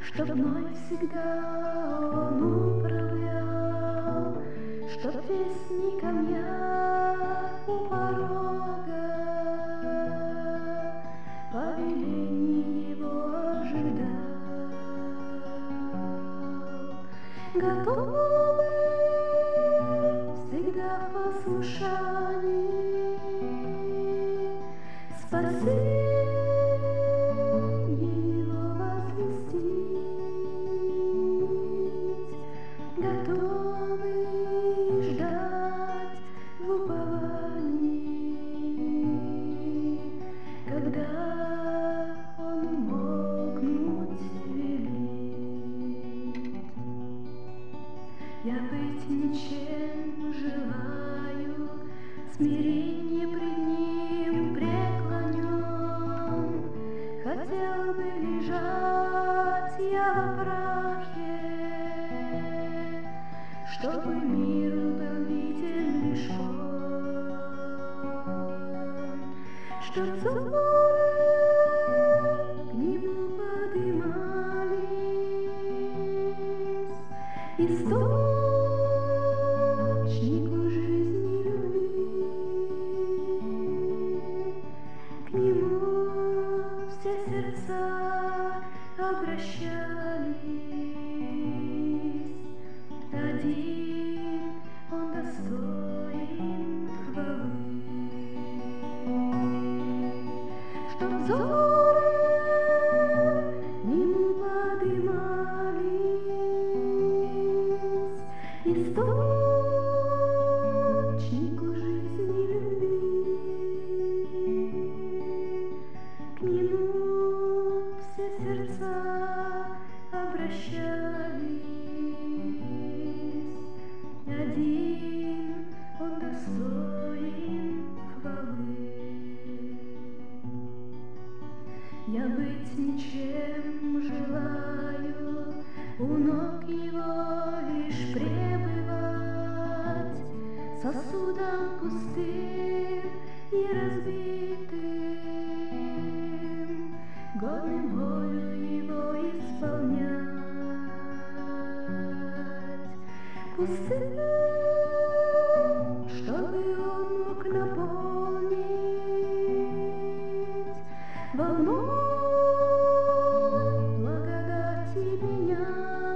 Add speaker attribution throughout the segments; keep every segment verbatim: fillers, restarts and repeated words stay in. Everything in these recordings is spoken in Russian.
Speaker 1: Чтоб мной всегда он управлял, чтоб вестником я у порога повелений его ожидал. Готовый всегда в послушании спасение его возвестить, готовый ждать в уповании, когда он умолкнуть велит. Я быть ничем желаю, смирение пред ним преклонен. Хотел бы лежать я во прахе, чтобы миру был виден лишь он, чтоб взоры к нему подымались, источнику жизни любви. К нему все сердца обращались, один он достоин хвалы. Чтоб взоры к нему подымались, источнику жизни любви. К нему все сердца обращались, один он достоин хвалы. Я быть ничем желаю, у ног его лишь пребывать, сосудом пустым и разбитым, годным волю его исполнять. Пустым, чтобы он мог наполнить волной благодати меня,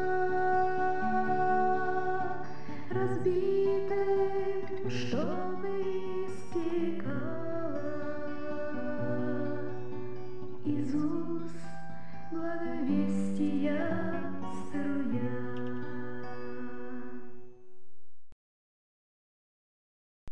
Speaker 1: разбитым, чтобы истекала из уст благовестия